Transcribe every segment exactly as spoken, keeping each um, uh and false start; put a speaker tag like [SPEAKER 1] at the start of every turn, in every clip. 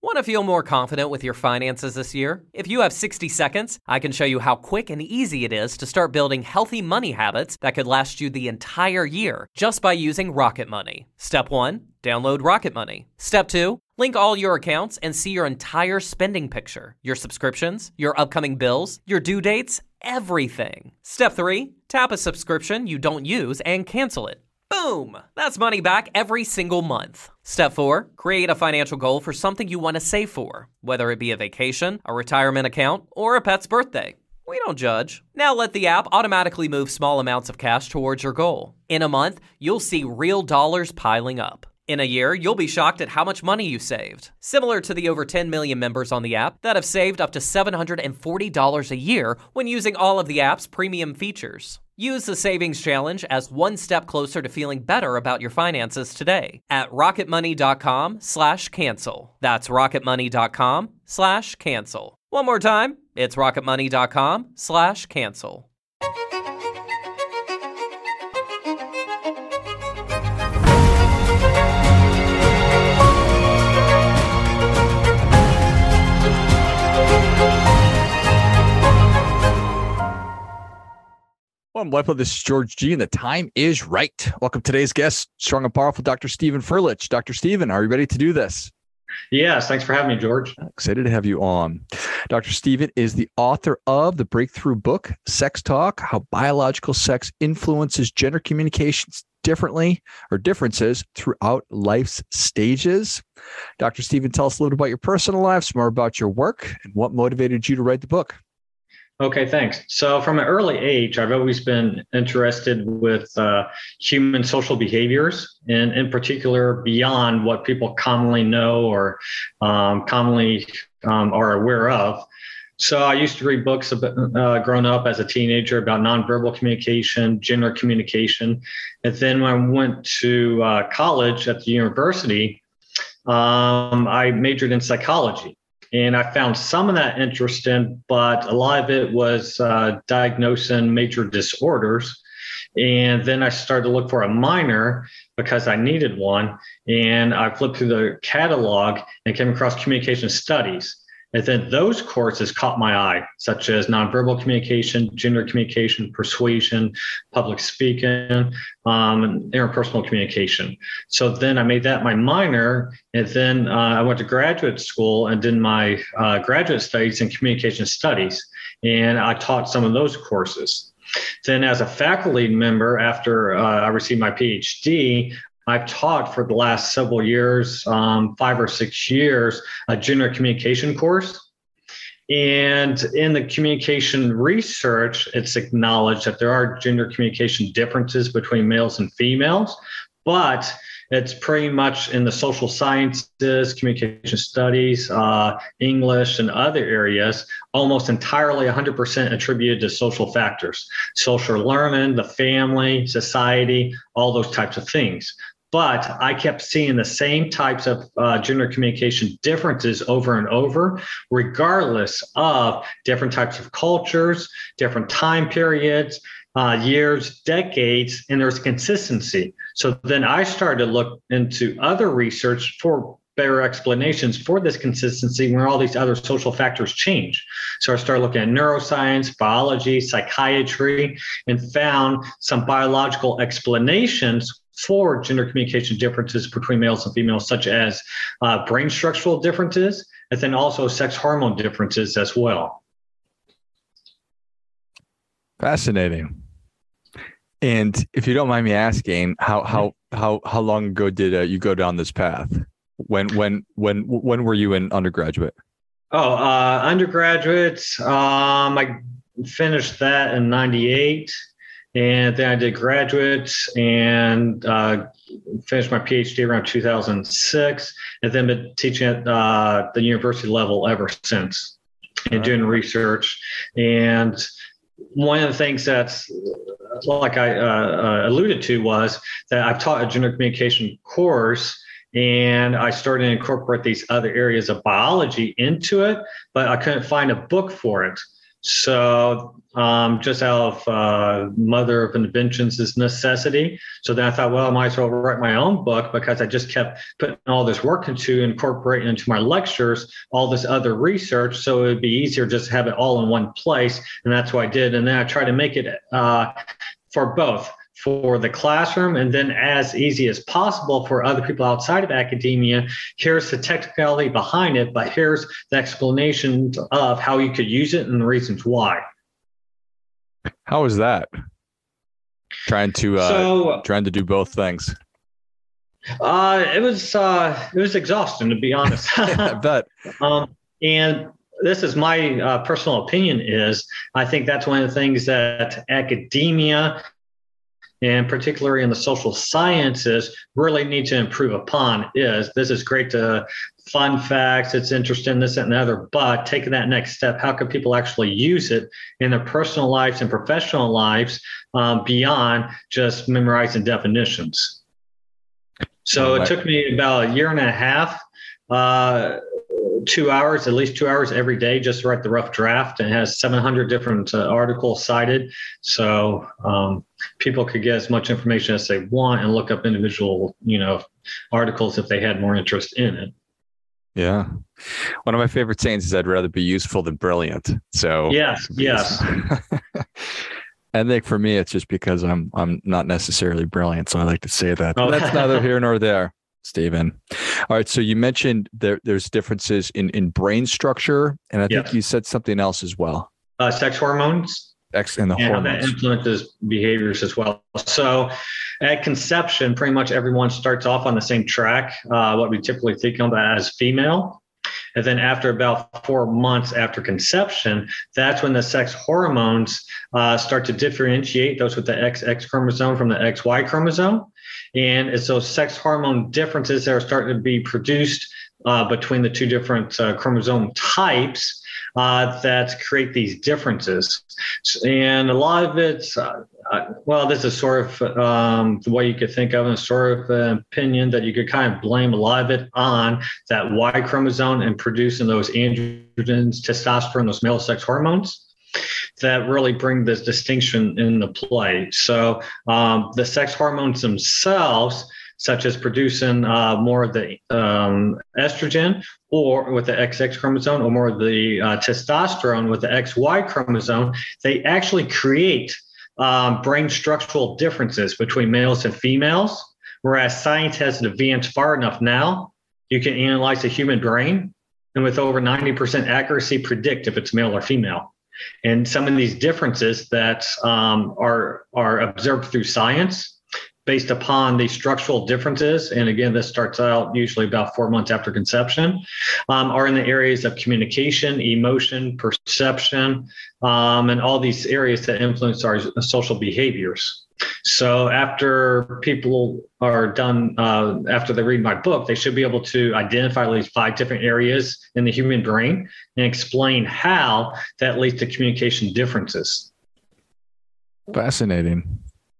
[SPEAKER 1] Want to feel more confident with your finances this year? If you have sixty seconds, I can show you how quick and easy it is to start building healthy money habits that could last you the entire year just by using Rocket Money. Step one, download Rocket Money. Step two, link all your accounts and see your entire spending picture, your subscriptions, your upcoming bills, your due dates, everything. Step three, tap a subscription you don't use and cancel it. Boom! That's money back every single month. Step four, create a financial goal for something you want to save for, whether it be a vacation, a retirement account, or a pet's birthday. We don't judge. Now let the app automatically move small amounts of cash towards your goal. In a month, you'll see real dollars piling up. In a year, you'll be shocked at how much money you saved. Similar to the over ten million members on the app that have saved up to seven hundred forty dollars a year when using all of the app's premium features. Use the Savings Challenge as one step closer to feeling better about your finances today at rocketmoney.com slash cancel. That's rocketmoney.com slash cancel. One more time, it's rocketmoney.com slash cancel.
[SPEAKER 2] Welcome, Life This is George G, and the time is right. Welcome to today's guest, strong and powerful Doctor Steven Furlich. Doctor Steven, are you ready to do this?
[SPEAKER 3] Yes, thanks for having me, George.
[SPEAKER 2] Excited to have you on. Doctor Steven is the author of the breakthrough book, Sex Talk: How Biological Sex Influences Gender Communications Differently or Differences Throughout Life's Stages. Doctor Steven, tell us a little about your personal life, some more about your work, and what motivated you to write the book.
[SPEAKER 3] Okay, thanks. So from an early age, I've always been interested with uh, human social behaviors, and in particular, beyond what people commonly know or um, commonly um, are aware of. So I used to read books about, uh, growing up as a teenager about nonverbal communication, gender communication. And then when I went to uh, college at the university, um, I majored in psychology. And I found some of that interesting, but a lot of it was uh, diagnosing major disorders. And then I started to look for a minor because I needed one. And I flipped through the catalog and came across communication studies. And then those courses caught my eye, such as nonverbal communication, gender communication, persuasion, public speaking, um, and interpersonal communication. So then I made that my minor, and then uh, I went to graduate school and did my uh, graduate studies in communication studies, and I taught some of those courses. Then as a faculty member, after uh, I received my PhD, I've taught for the last several years, um, five or six years, a gender communication course. And in the communication research, it's acknowledged that there are gender communication differences between males and females, but it's pretty much in the social sciences, communication studies, uh, English, and other areas, almost entirely one hundred percent attributed to social factors, social learning, the family, society, all those types of things. But I kept seeing the same types of uh, gender communication differences over and over, regardless of different types of cultures, different time periods, uh, years, decades, and there's consistency. So then I started to look into other research for better explanations for this consistency when all these other social factors change. So I started looking at neuroscience, biology, psychiatry, and found some biological explanations for gender communication differences between males and females, such as uh, brain structural differences, and then also sex hormone differences as well.
[SPEAKER 2] Fascinating. And if you don't mind me asking, how how how how long ago did uh, you go down this path? When when when when were you in undergraduate?
[SPEAKER 3] Oh, uh, undergraduate, um, I finished that in ninety-eight. And then I did graduate and uh, finished my PhD around two thousand six, and then been teaching at uh, the university level ever since and right. doing research. And one of the things that's, like I uh, uh, alluded to, was that I've taught a gender communication course, and I started to incorporate these other areas of biology into it, but I couldn't find a book for it. So um, just out of uh, mother of inventions is necessity. So then I thought, well, I might as well write my own book, because I just kept putting all this work into incorporating into my lectures, all this other research. So it would be easier just to have it all in one place. And that's what I did. And then I tried to make it uh, for both, for the classroom, and then as easy as possible for other people outside of academia. Here's the technicality behind it, but here's the explanation of how you could use it and the reasons why.
[SPEAKER 2] How was that? Trying to uh, so, trying to do both things.
[SPEAKER 3] Uh, it was uh, it was exhausting, to be honest.
[SPEAKER 2] I bet.
[SPEAKER 3] Um, and this is my uh, personal opinion. Is I think that's one of the things that academia, and particularly in the social sciences, really need to improve upon. Is this is great to fun facts, it's interesting, this, that, and the other, but taking that next step, how can people actually use it in their personal lives and professional lives um, beyond just memorizing definitions? So it took me about a year and a half, uh, two hours, at least two hours every day, just to write the rough draft, and it has seven hundred different uh, articles cited. So um, people could get as much information as they want and look up individual, you know, articles if they had more interest in it.
[SPEAKER 2] Yeah. One of my favorite sayings is I'd rather be useful than brilliant. So
[SPEAKER 3] yes, yes.
[SPEAKER 2] I think for me, it's just because I'm I'm not necessarily brilliant. So I like to say that.
[SPEAKER 3] Oh.
[SPEAKER 2] That's neither here nor there, Stephen. All right. So you mentioned there there's differences in, in brain structure. And I think
[SPEAKER 3] yes.
[SPEAKER 2] you said something else as well.
[SPEAKER 3] Uh, sex hormones.
[SPEAKER 2] X and the
[SPEAKER 3] and
[SPEAKER 2] hormones.
[SPEAKER 3] How that influences behaviors as well. So at conception, pretty much everyone starts off on the same track, uh, what we typically think of as female. And then after about four months after conception, that's when the sex hormones uh, start to differentiate, those with the X X chromosome from the X Y chromosome. And it's those sex hormone differences that are starting to be produced uh, between the two different uh, chromosome types Uh, that create these differences. And a lot of it's, uh, uh, well, this is sort of um, the way you could think of it, sort of an opinion that you could kind of blame a lot of it on that Y chromosome and producing those androgens, testosterone, those male sex hormones that really bring this distinction into play. So um, the sex hormones themselves, such as producing uh, more of the um, estrogen or with the X X chromosome, or more of the uh, testosterone with the X Y chromosome, they actually create um, brain structural differences between males and females. Whereas science has advanced far enough now, you can analyze the human brain and with over ninety percent accuracy predict if it's male or female. And some of these differences that um, are, are observed through science based upon the structural differences, and again, this starts out usually about four months after conception, um, are in the areas of communication, emotion, perception, um, and all these areas that influence our social behaviors. So after people are done, uh, after they read my book, they should be able to identify at least five different areas in the human brain and explain how that leads to communication differences.
[SPEAKER 2] Fascinating.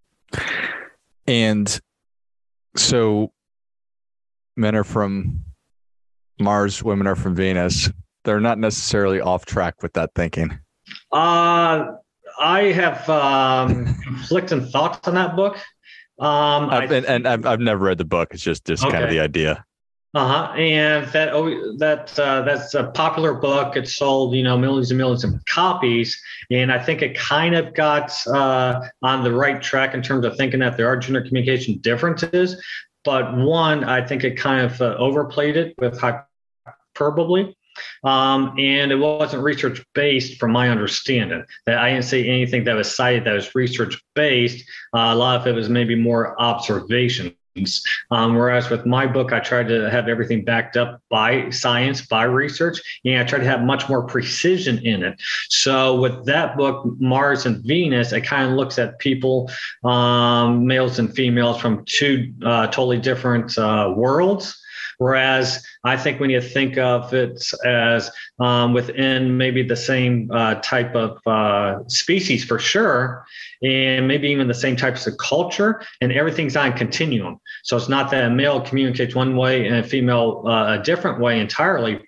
[SPEAKER 2] And so men are from Mars, women are from Venus. They're not necessarily off track with that thinking.
[SPEAKER 3] Uh, I have um, conflicting thoughts on that book. Um,
[SPEAKER 2] I've, and, and I've, I've never read the book. It's just, just okay. kind of the idea.
[SPEAKER 3] Uh-huh. And that oh, that uh, that's a popular book. It sold, you know, millions and millions of copies. And I think it kind of got uh, on the right track in terms of thinking that there are gender communication differences. But one, I think it kind of uh, overplayed it with hyperbole. Um, and it wasn't research based from my understanding. That I didn't see anything that was cited that was research based. Uh, a lot of it was maybe more observation. Um, whereas with my book, I tried to have everything backed up by science, by research, and I tried to have much more precision in it. So with that book, Mars and Venus, it kind of looks at people, um, males and females from two uh, totally different uh, worlds. Whereas I think when you think of it as um, within maybe the same uh, type of uh, species for sure, and maybe even the same types of culture, and everything's on a continuum. So it's not that a male communicates one way and a female uh, a different way entirely,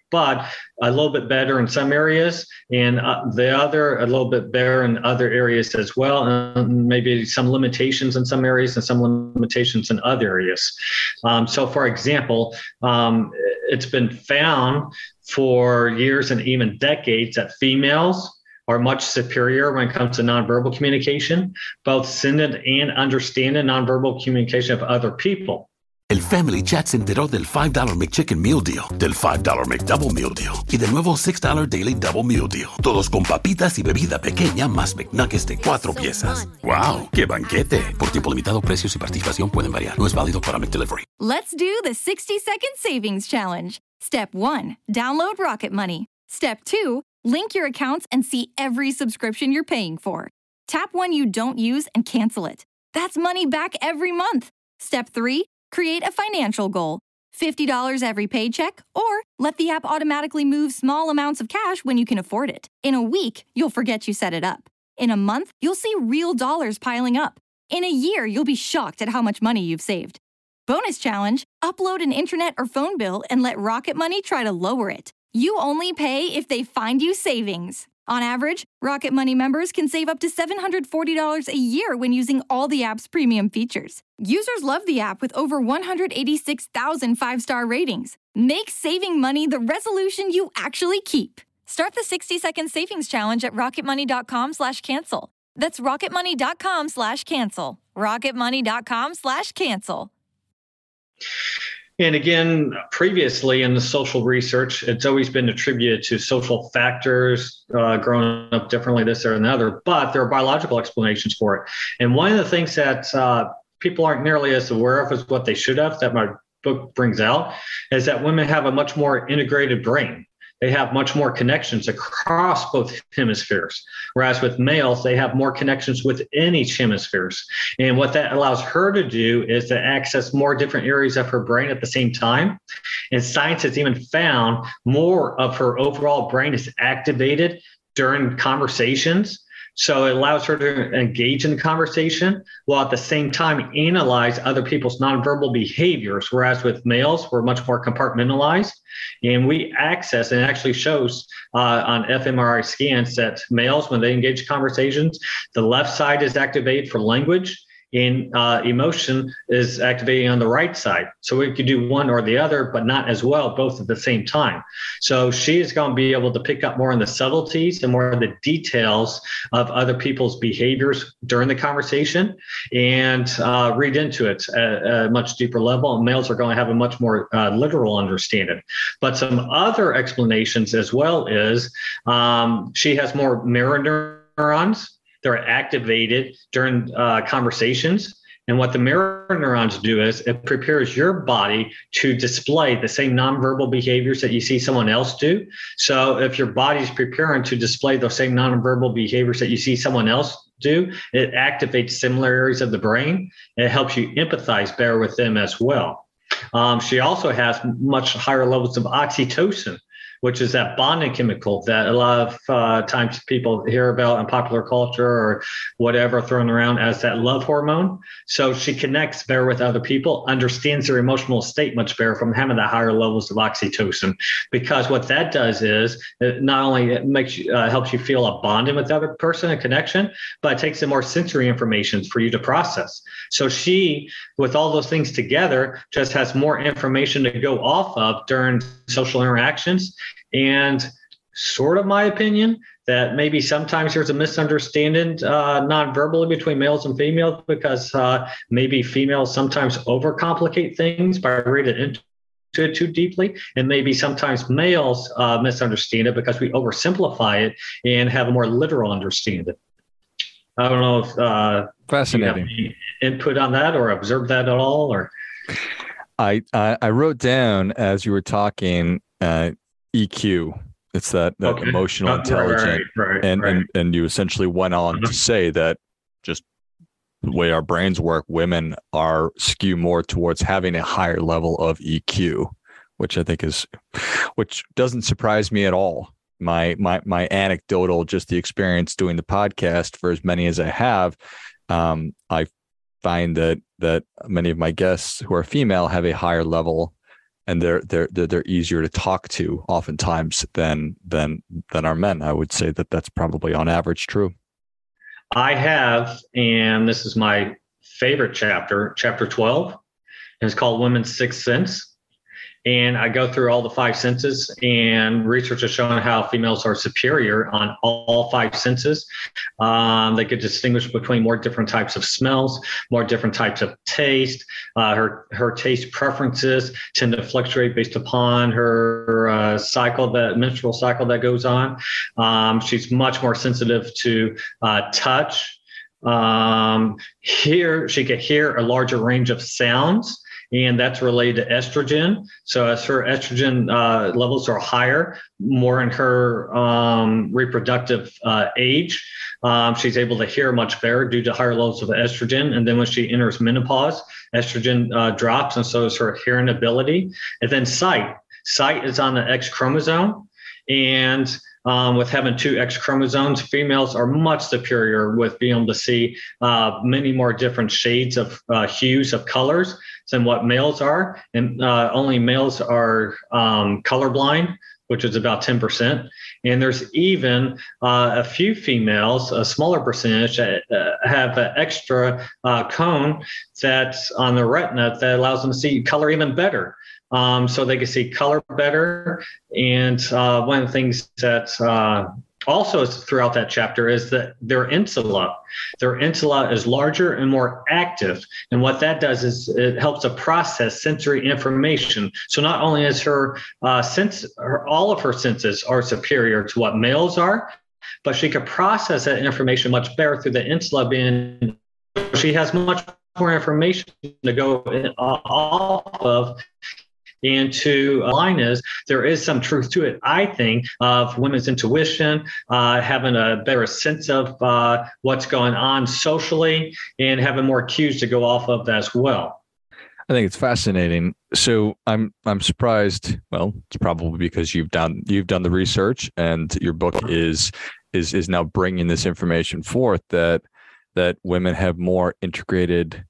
[SPEAKER 3] but a little bit better in some areas, and uh, the other a little bit better in other areas as well, and maybe some limitations in some areas and some limitations in other areas. Um, so, for example, um, it's been found for years and even decades that females are much superior when it comes to nonverbal communication, both sending and understanding nonverbal communication of other people.
[SPEAKER 4] El Family Chat se enteró del five dollar McChicken Meal Deal, del five dollar McDouble Meal Deal y del nuevo six dollar Daily Double Meal Deal. Todos con papitas y bebida pequeña más McNuggets de cuatro piezas. ¡Wow! ¡Qué banquete! Por tiempo limitado, precios y participación pueden variar. No es válido para McDelivery.
[SPEAKER 5] Let's do the sixty second savings challenge. Step one, download Rocket Money. Step two, link your accounts and see every subscription you're paying for. Tap one you don't use and cancel it. That's money back every month. Step three, create a financial goal. fifty dollars every paycheck, or let the app automatically move small amounts of cash when you can afford it. In a week, you'll forget you set it up. In a month, you'll see real dollars piling up. In a year, you'll be shocked at how much money you've saved. Bonus challenge, upload an internet or phone bill and let Rocket Money try to lower it. You only pay if they find you savings. On average, Rocket Money members can save up to seven hundred forty dollars a year when using all the app's premium features. Users love the app with over one hundred eighty-six thousand five-star ratings. Make saving money the resolution you actually keep. Start the sixty second savings challenge at rocketmoney.com slash cancel. That's rocketmoney.com slash cancel. rocketmoney.com slash cancel.
[SPEAKER 3] And again, previously in the social research, it's always been attributed to social factors, uh, growing up differently, this or another, but there are biological explanations for it. And one of the things that uh, people aren't nearly as aware of as what they should have, that my book brings out, is that women have a much more integrated brain. They have much more connections across both hemispheres, whereas with males, they have more connections within each hemispheres. And what that allows her to do is to access more different areas of her brain at the same time. And science has even found more of her overall brain is activated during conversations. So it allows her to engage in the conversation while at the same time analyze other people's nonverbal behaviors. Whereas with males, we're much more compartmentalized, and we access, and it actually shows uh, on fMRI scans that males, when they engage conversations, the left side is activated for language, and uh, emotion is activating on the right side. So we could do one or the other, but not as well, both at the same time. So she is going to be able to pick up more on the subtleties and more of the details of other people's behaviors during the conversation and uh, read into it at a much deeper level. And males are going to have a much more uh, literal understanding. But some other explanations as well is um, she has more mirror neurons. They're activated during uh, conversations. And what the mirror neurons do is it prepares your body to display the same nonverbal behaviors that you see someone else do. So if your body's preparing to display those same nonverbal behaviors that you see someone else do, it activates similar areas of the brain. And it helps you empathize better with them as well. Um, she also has much higher levels of oxytocin, which is that bonding chemical that a lot of uh, times people hear about in popular culture or whatever thrown around as that love hormone. So she connects better with other people, understands their emotional state much better from having the higher levels of oxytocin. Because what that does is it not only it makes you, uh, helps you feel a bonding with the other person, a connection, but it takes in more sensory information for you to process. So she, with all those things together, just has more information to go off of during social interactions. And sort of my opinion that maybe sometimes there's a misunderstanding uh, non-verbally between males and females because uh, maybe females sometimes overcomplicate things by reading into it too deeply. And maybe sometimes males uh, misunderstand it because we oversimplify it and have a more literal understanding. I don't know if uh,
[SPEAKER 2] fascinating
[SPEAKER 3] you have any input on that or observed that at all, or
[SPEAKER 2] I I, I wrote down as you were talking uh, E Q. It's that, that okay. emotional intelligence, right, right, and, right. and and you essentially went on uh-huh. to say that just the way our brains work, women are skew more towards having a higher level of E Q, which I think is, which doesn't surprise me at all. My my my anecdotal, just the experience doing the podcast for as many as I have, um, I find that that many of my guests who are female have a higher level and they're they're they're, they're easier to talk to oftentimes than than than our men. I would say that that's probably on average true.
[SPEAKER 3] I have, and this is my favorite chapter, chapter twelve, and it's called Women's Sixth Sense. And I go through all the five senses, and research has shown how females are superior on all five senses. Um, they could distinguish between more different types of smells, more different types of taste. Uh, her her taste preferences tend to fluctuate based upon her uh, cycle, that menstrual cycle that goes on. Um, she's much more sensitive to uh, touch. Um, hear, she can hear a larger range of sounds, and that's related to estrogen. So as her estrogen uh, levels are higher, more in her um, reproductive uh, age, um, she's able to hear much better due to higher levels of estrogen. And then when she enters menopause, estrogen uh, drops, and so is her hearing ability. And then sight. Sight is on the X chromosome, and Um, with having two X chromosomes, females are much superior with being able to see uh, many more different shades of uh, hues of colors than what males are. And uh, only males are um, colorblind, which is about ten percent. And there's even uh, a few females, a smaller percentage, that uh, have an extra uh, cone that's on the retina that allows them to see color even better. Um, so they can see color better. And uh, one of the things that uh, also is throughout that chapter is that their insula, their insula is larger and more active. And what that does is it helps to process sensory information. So not only is her uh, sense, her, all of her senses are superior to what males are, but she can process that information much better through the insula being, she has much more information to go off of. And to align is, there is some truth to it, I think, of women's intuition, uh, having a better sense of uh, what's going on socially, and having more cues to go off of as well.
[SPEAKER 2] I think it's fascinating. So I'm I'm surprised. Well, it's probably because you've done you've done the research, and your book is is is now bringing this information forth that that women have more integrated.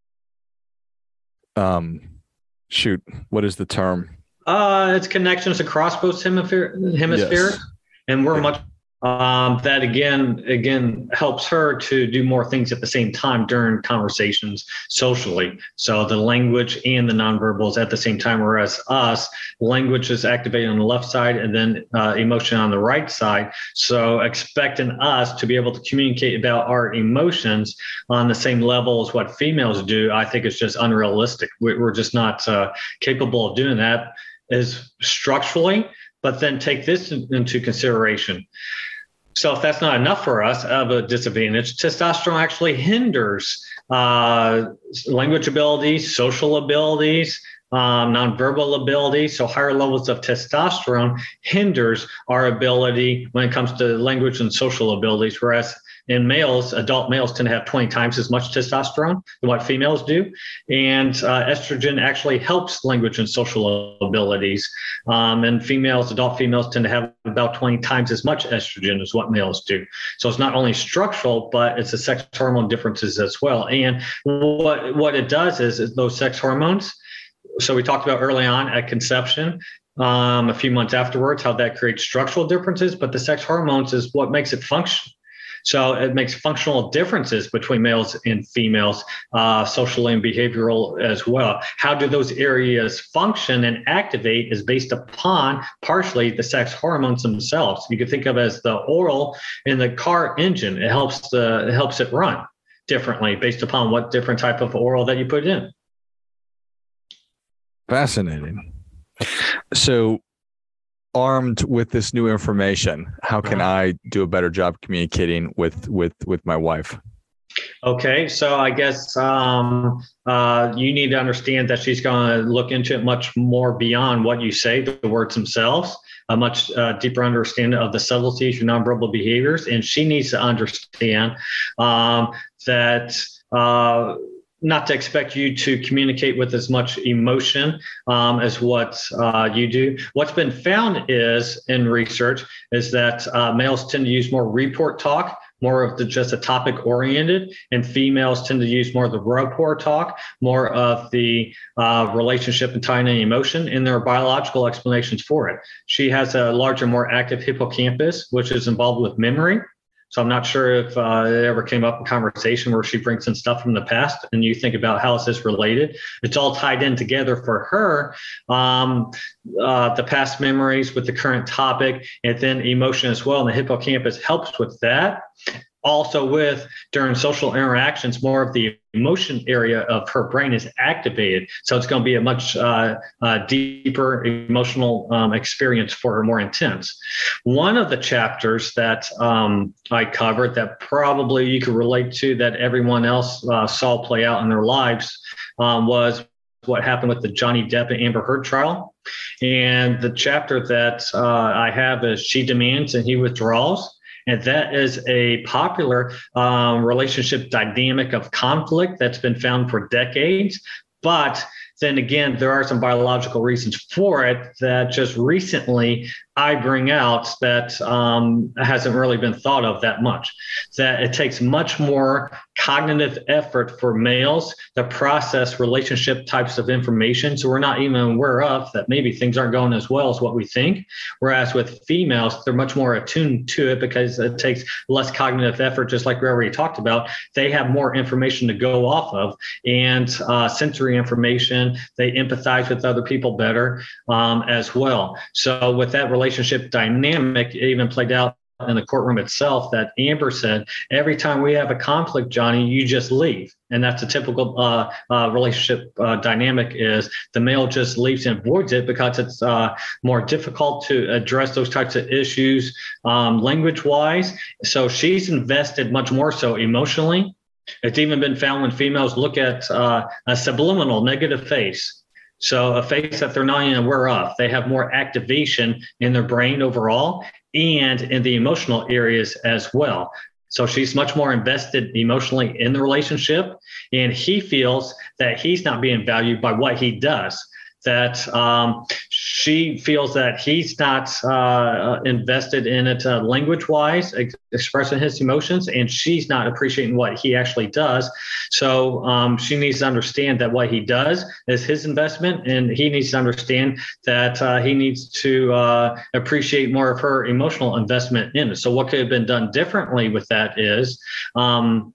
[SPEAKER 2] Um. Shoot, what is the term?
[SPEAKER 3] Uh, it's connections across both hemisphere, hemispheres, yes. And we're much um, that again again helps her to do more things at the same time during conversations socially. So the language and the nonverbals at the same time, whereas us, language is activated on the left side and then uh, emotion on the right side. So expecting us to be able to communicate about our emotions on the same level as what females do, I think is just unrealistic. We're just not uh, capable of doing that as structurally. But then take this into consideration. So if that's not enough for us of a disadvantage, testosterone actually hinders uh, language abilities, social abilities, um, nonverbal abilities. So higher levels of testosterone hinders our ability when it comes to language and social abilities, whereas in males, adult males tend to have twenty times as much testosterone than what females do. And uh, estrogen actually helps language and social abilities. Um, and females, adult females tend to have about twenty times as much estrogen as what males do. So it's not only structural, but it's the sex hormone differences as well. And what, what it does is, is those sex hormones. So we talked about early on at conception, um, a few months afterwards, how that creates structural differences, but the sex hormones is what makes it function. So it makes functional differences between males and females, uh, socially and behavioral as well. How do those areas function and activate is based upon partially the sex hormones themselves. You can think of it as the oil in the car engine. It helps the it helps it run differently based upon what different type of oil that you put in.
[SPEAKER 2] Fascinating. So, armed with this new information, how can I do a better job communicating with with with my wife?
[SPEAKER 3] Okay, so I guess um, uh, you need to understand that she's going to look into it much more beyond what you say, the words themselves, a much uh, deeper understanding of the subtleties of nonverbal behaviors, and she needs to understand um, that. Uh, not to expect you to communicate with as much emotion um, as what uh, you do. What's been found is in research is that uh, males tend to use more report talk more of the just a topic oriented, and females tend to use more of the rapport talk, more of the uh, relationship and tying in emotion, and there are biological explanations for it. She has a larger, more active hippocampus, which is involved with memory. So I'm not sure if uh, it ever came up in conversation where she brings in stuff from the past and you think about how is this related. It's all tied in together for her, um, uh, the past memories with the current topic, and then emotion as well. And the hippocampus helps with that. Also with during social interactions, more of the emotion area of her brain is activated. So it's going to be a much uh, uh, deeper emotional um, experience for her, more intense. One of the chapters that um, I covered that probably you could relate to that everyone else uh, saw play out in their lives um, was what happened with the Johnny Depp and Amber Heard trial. And the chapter that uh, I have is She Demands and He Withdraws. And that is a popular um, relationship dynamic of conflict that's been found for decades. But then again, there are some biological reasons for it that just recently I bring out that um, hasn't really been thought of that much. That it takes much more cognitive effort for males to process relationship types of information. So we're not even aware of that maybe things aren't going as well as what we think. Whereas with females, they're much more attuned to it because it takes less cognitive effort, just like we already talked about. They have more information to go off of and uh, sensory information. They empathize with other people better um, as well. So with that relationship dynamic, it even played out in the courtroom itself that Amber said, every time we have a conflict, Johnny, you just leave. And that's a typical uh, uh, relationship uh, dynamic is the male just leaves and avoids it because it's uh, more difficult to address those types of issues um, language-wise. So she's invested much more so emotionally. It's even been found when females look at uh, a subliminal negative face. So a face that they're not even aware of. They have more activation in their brain overall and in the emotional areas as well. So she's much more invested emotionally in the relationship, and he feels that he's not being valued by what he does. That um, she feels that he's not uh, invested in it uh, language-wise, ex- expressing his emotions, and she's not appreciating what he actually does. So um, she needs to understand that what he does is his investment, and he needs to understand that uh, he needs to uh, appreciate more of her emotional investment in it. So what could have been done differently with that is um,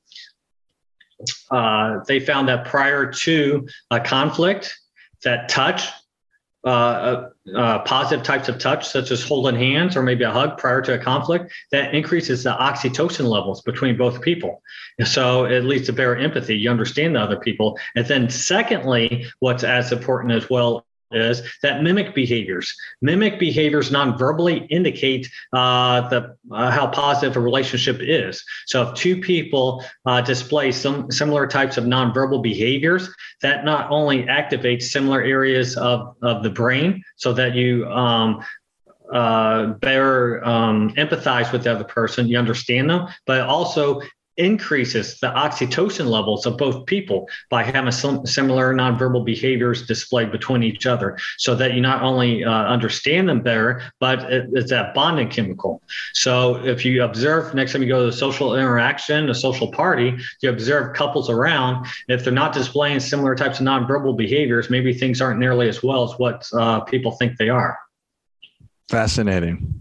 [SPEAKER 3] uh, they found that prior to a conflict, that touch, uh, uh, uh, positive types of touch, such as holding hands or maybe a hug prior to a conflict, that increases the oxytocin levels between both people. And so it leads to better empathy. You understand the other people. And then secondly, what's as important as well is that mimic behaviors. Mimic behaviors non-verbally indicate uh, the uh, how positive a relationship is. So if two people uh, display some similar types of non-verbal behaviors, that not only activates similar areas of, of the brain so that you um, uh, better um, empathize with the other person, you understand them, but also increases the oxytocin levels of both people by having some similar nonverbal behaviors displayed between each other, so that you not only uh, understand them better, but it, it's that bonding chemical. So if you observe, next time you go to a social interaction, a social party, you observe couples around, if they're not displaying similar types of nonverbal behaviors, maybe things aren't nearly as well as what uh, people think they are.
[SPEAKER 2] Fascinating.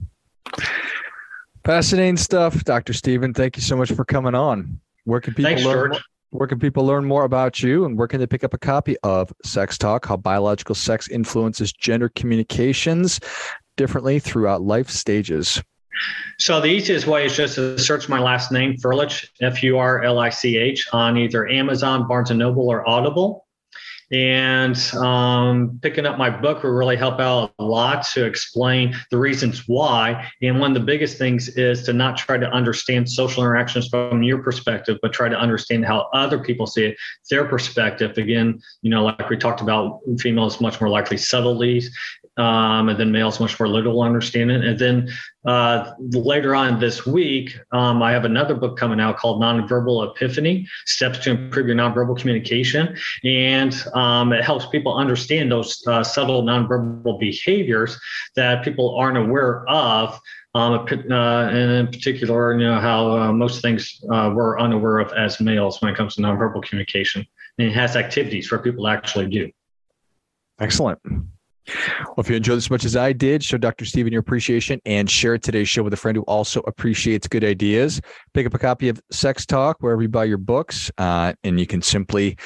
[SPEAKER 2] Fascinating stuff, Doctor Stephen. Thank you so much for coming on. Where can people
[SPEAKER 3] Thanks,
[SPEAKER 2] learn?
[SPEAKER 3] George.
[SPEAKER 2] Where can people learn more about you, and where can they pick up a copy of Sex Talk: How Biological Sex Influences Gender Communications Differently Throughout Life Stages?
[SPEAKER 3] So the easiest way is just to search my last name, Furlich, F U R L I C H, on either Amazon, Barnes and Noble, or Audible. And um, picking up my book will really help out a lot to explain the reasons why. And one of the biggest things is to not try to understand social interactions from your perspective, but try to understand how other people see it, their perspective. Again, you know, like we talked about, females much more likely subtleties. Um, and then males much more little understand it. And then uh, later on this week, um, I have another book coming out called Nonverbal Epiphany, Steps to Improve Your Nonverbal Communication. And um, it helps people understand those uh, subtle nonverbal behaviors that people aren't aware of. Um, uh, and in particular, you know, how uh, most things uh, we're unaware of as males when it comes to nonverbal communication. And it has activities for people to actually do.
[SPEAKER 2] Excellent. Well, if you enjoyed this as much as I did, show Doctor Stephen your appreciation and share today's show with a friend who also appreciates good ideas. Pick up a copy of Sex Talk wherever you buy your books, uh, and you can simply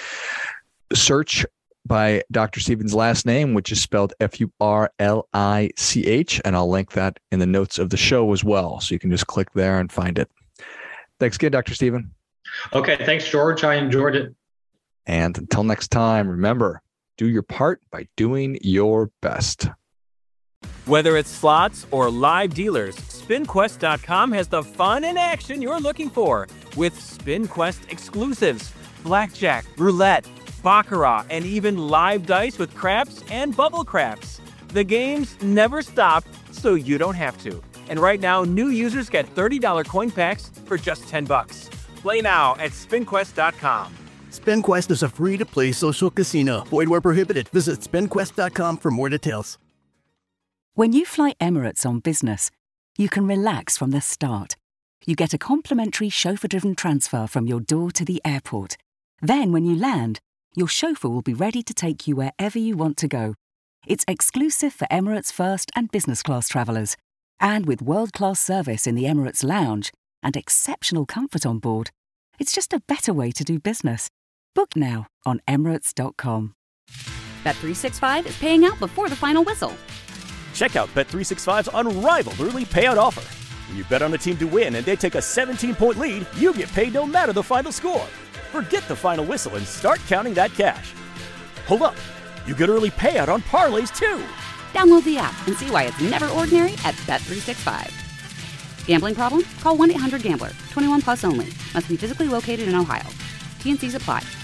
[SPEAKER 2] search by Doctor Stephen's last name, which is spelled F U R L I C H, and I'll link that in the notes of the show as well. So you can just click there and find it. Thanks again, Doctor Stephen.
[SPEAKER 3] Okay, thanks, George. I enjoyed it.
[SPEAKER 2] And until next time, remember, do your part by doing your best.
[SPEAKER 6] Whether it's slots or live dealers, spin quest dot com has the fun and action you're looking for with SpinQuest exclusives, blackjack, roulette, baccarat, and even live dice with craps and bubble craps. The games never stop, so you don't have to. And right now, new users get thirty dollars coin packs for just ten bucks. Play now at spin quest dot com.
[SPEAKER 7] SpinQuest is a free-to-play social casino. Void where prohibited. Visit spin quest dot com for more details.
[SPEAKER 8] When you fly Emirates on business, you can relax from the start. You get a complimentary chauffeur-driven transfer from your door to the airport. Then, when you land, your chauffeur will be ready to take you wherever you want to go. It's exclusive for Emirates first and business class travelers. And with world-class service in the Emirates lounge and exceptional comfort on board, it's just a better way to do business. Book now on emirates dot com.
[SPEAKER 9] Bet three sixty-five is paying out before the final whistle.
[SPEAKER 10] Check out Bet three sixty-five's unrivaled early payout offer. When you bet on a team to win and they take a seventeen-point lead, you get paid no matter the final score. Forget the final whistle and start counting that cash. Hold up. You get early payout on parlays, too.
[SPEAKER 9] Download the app and see why it's never ordinary at Bet three sixty-five. Gambling problem? Call one eight hundred gambler. twenty-one plus only. Must be physically located in Ohio. T and C's apply.